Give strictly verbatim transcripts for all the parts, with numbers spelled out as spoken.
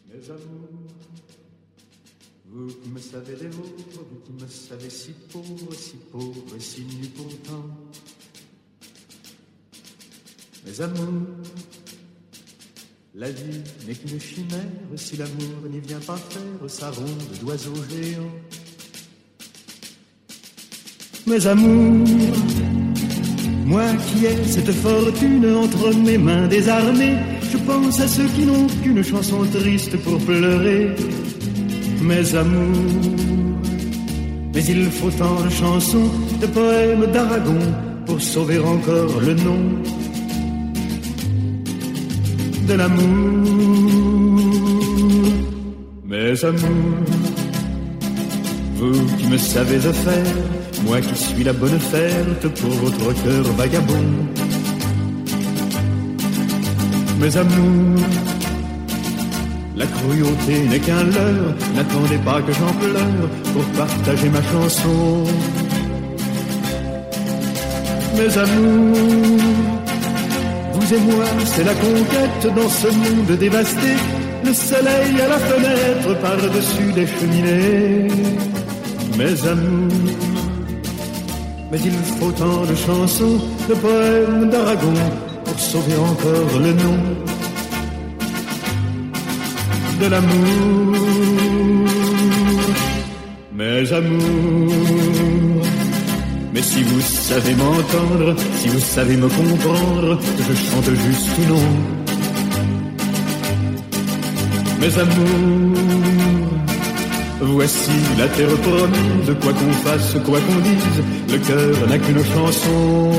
Mes amours, vous qui me savez des vôtres, vous qui me savez si pauvre, si pauvre et si nu pourtant. Mes amours, la vie n'est qu'une chimère si l'amour n'y vient pas faire sa ronde d'oiseaux géants. Mes amours, moi qui ai cette fortune entre mes mains désarmées, je pense à ceux qui n'ont qu'une chanson triste pour pleurer. Mes amours, mais il faut tant de chansons, de poèmes d'Aragon pour sauver encore le nom de l'amour. Mes amours, vous qui me savez affaire, moi qui suis la bonne ferte pour votre cœur vagabond. Mes amours, la cruauté n'est qu'un leurre, n'attendez pas que j'en pleure pour partager ma chanson. Mes amours, vous et moi, c'est la conquête dans ce monde dévasté, le soleil à la fenêtre par-dessus les cheminées. Mes amours, mais il faut tant de chansons, de poèmes d'Aragon pour sauver encore le nom de l'amour. Mes amours, mais si vous savez m'entendre, si vous savez me comprendre, je chante juste ou non. Mes amours, voici la terre promise, quoi qu'on fasse, quoi qu'on dise, le cœur n'a qu'une chanson.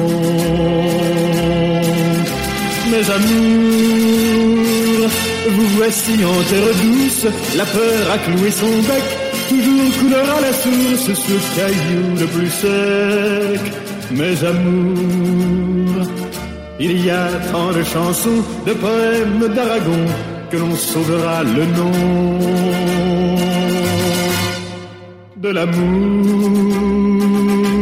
Mes amours, vous voici en terre douce, la peur a cloué son bec, toujours couleur à la source, ce caillou le plus sec. Mes amours, il y a tant de chansons, de poèmes d'Aragon, que l'on sauvera le nom de l'amour.